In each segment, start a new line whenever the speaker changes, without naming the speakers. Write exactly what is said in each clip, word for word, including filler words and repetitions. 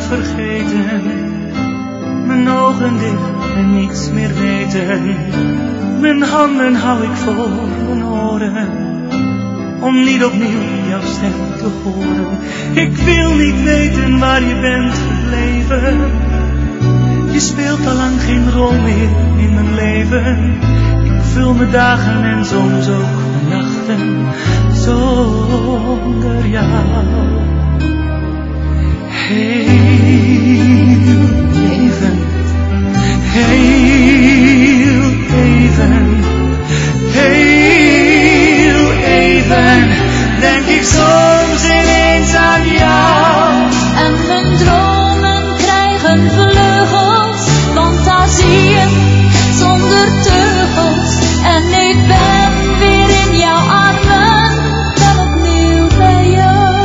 vergeten. Mijn ogen dicht en niets meer weten. Mijn handen hou ik voor mijn oren, om niet opnieuw jouw stem te horen. Ik wil niet weten waar je bent gebleven. Je speelt al lang geen rol meer in mijn leven. Ik vul mijn dagen en soms ook mijn nachten zonder jou. Heel even, heel even, heel even, denk ik soms ineens aan jou.
En mijn dromen krijgen vleugels, fantasieën zonder teugels. En ik ben weer in jouw armen, wel opnieuw bij jou.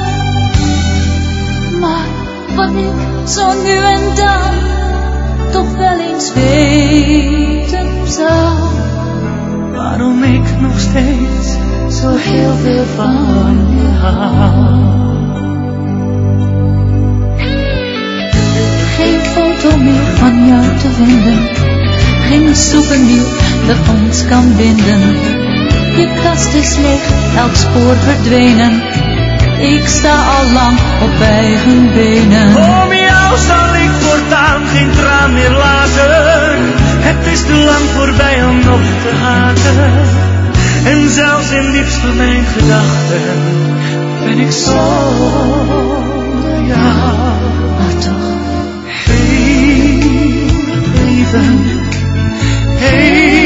Maar wat ik zo nu en dan toch wel eens weten zou,
waarom ik nog steeds zo heel veel van je hou.
Geen foto meer van jou te vinden, geen souvenir dat ons kan binden. Je kast is leeg, elk spoor verdwenen. Ik sta al lang op eigen benen.
Om jou zal ik voortaan geen traan meer laten. Het is te lang voorbij om nog te haten. En zelfs in diepst van mijn gedachten ben ik zonder jou.
Maar toch,
Heel even, heel